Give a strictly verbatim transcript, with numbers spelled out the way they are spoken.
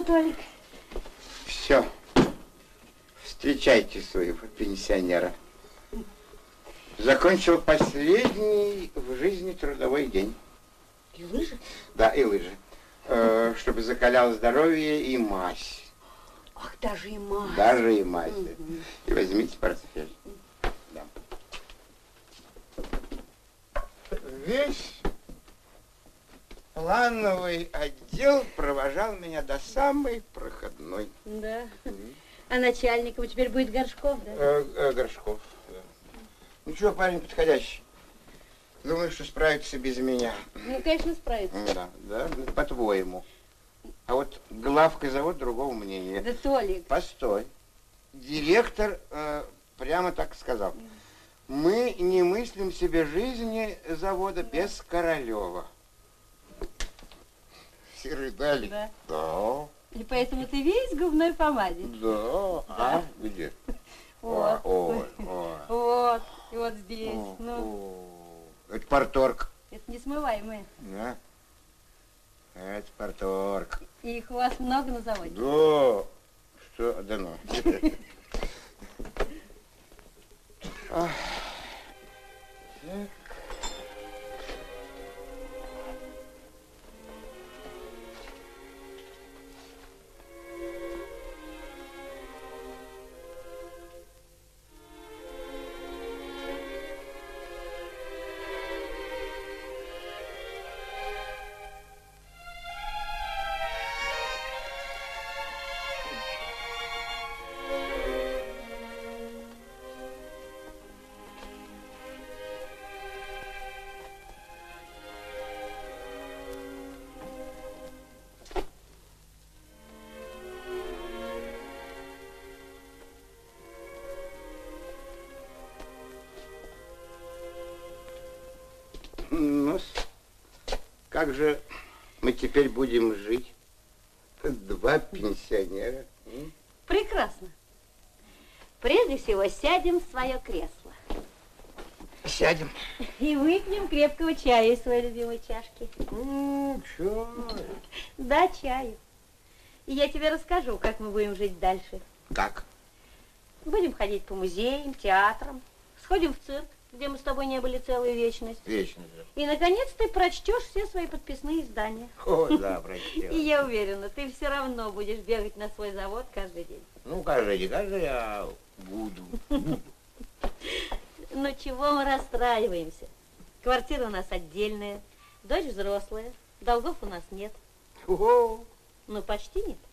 Толик. Все. Встречайте своего пенсионера. Закончил последний в жизни трудовой день. И лыжи? Да, и лыжи. Э, чтобы закалял здоровье и мазь. Ах, даже и мазь. Даже и мазь. Угу. И возьмите портфель. Да. Весь плановый отдел провожал меня до самой проходной. Да. Mm. А начальником теперь будет Горшков, да? Э, э, Горшков, да. Ничего, парень подходящий. Думаю, что справится без меня. Ну, конечно, справится. Да, да, по-твоему. А вот главка завода другого мнения. Да, Толик. Постой. Директор э, прямо так сказал. Mm. Мы не мыслим себе жизни завода да. без Королева. Все рыдали? Да. Да. И поэтому ты весь в губной помаде? Да. да. А? Где? Вот. О, о, о. Вот. И вот здесь. О, ну. О. Это порторг. Это несмываемые. Да. Это порторг. И их у вас много на заводе? Да. Что? Да ну. Так. Ну, как же мы теперь будем жить? Два пенсионера. Прекрасно. Прежде всего, сядем в свое кресло. Сядем. И выпьем крепкого чая из своей любимой чашки. Ну, чай. Да, чаю. И я тебе расскажу, как мы будем жить дальше. Как? Будем ходить по музеям, театрам, сходим в цирк, где мы с тобой не были целую вечность. Вечность, да. И, наконец, ты прочтешь все свои подписные издания. О, да, прочтешь. И я уверена, ты все равно будешь бегать на свой завод каждый день. Ну, каждый день, каждый я буду. Ну, чего мы расстраиваемся? Квартира у нас отдельная, дочь взрослая, долгов у нас нет. Ого. Ну, почти нет.